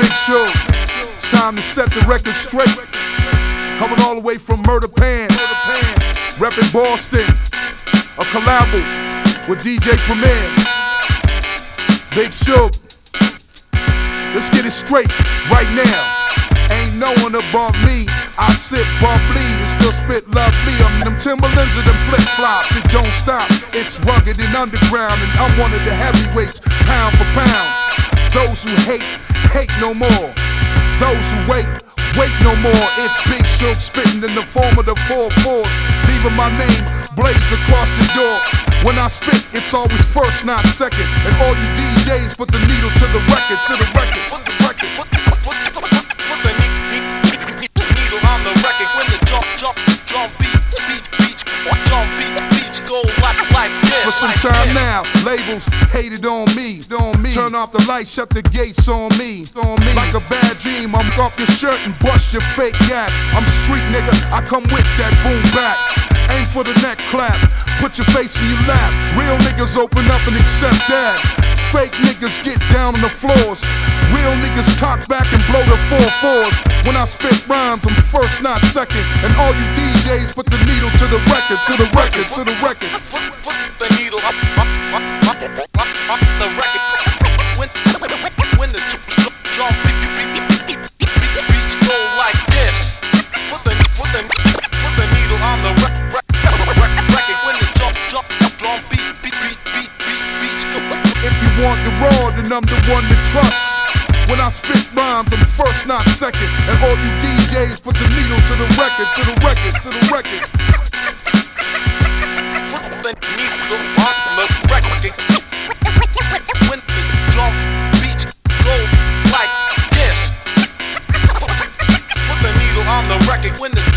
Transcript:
Big Show. It's time to set the record straight. Coming all the way from Murder Pan, reppin' Boston. A collabo with DJ Premier. Big Show. Let's get it straight right now. Ain't no one above me. I sip bubbly and still spit lovely. I'm them Timberlands or them flip-flops. It don't stop. It's rugged and underground, and I'm one of the heavyweights, pound for pound. Those who hate, hate no more. Those who wait, wait no more. It's Big Show spitting in the form of the 4-4s, leaving my name blazed across the door. When I spit, it's always first, not second. And all you DJs put the needle to the record, to the record, put the record, put the needle on the record. When the drum beats go like this. For some time now, labels hated on me. Turn off the lights, shut the gates on me. Like a bad dream, I'm off your shirt and bust your fake gas. I'm street nigga, I come with that boom back. Aim for the neck clap, put your face in your lap. Real niggas open up and accept that. Fake niggas get down on the floors. Real niggas cock back and blow the 4-4s. When I spit rhymes, I'm first, not second. And all you DJs put the needle to the record, to the record, to the record. Put the needle up the record. When the drum beats go like this. Put the needle on the record. When the drum beats go. If you want the raw, then I'm the one to trust. When I spit rhymes, I'm first, not second. And all you DJs put the needle to the record, to the record, to the record. Put the needle on the record. When the drum beats go like this. Put the needle on the record. When the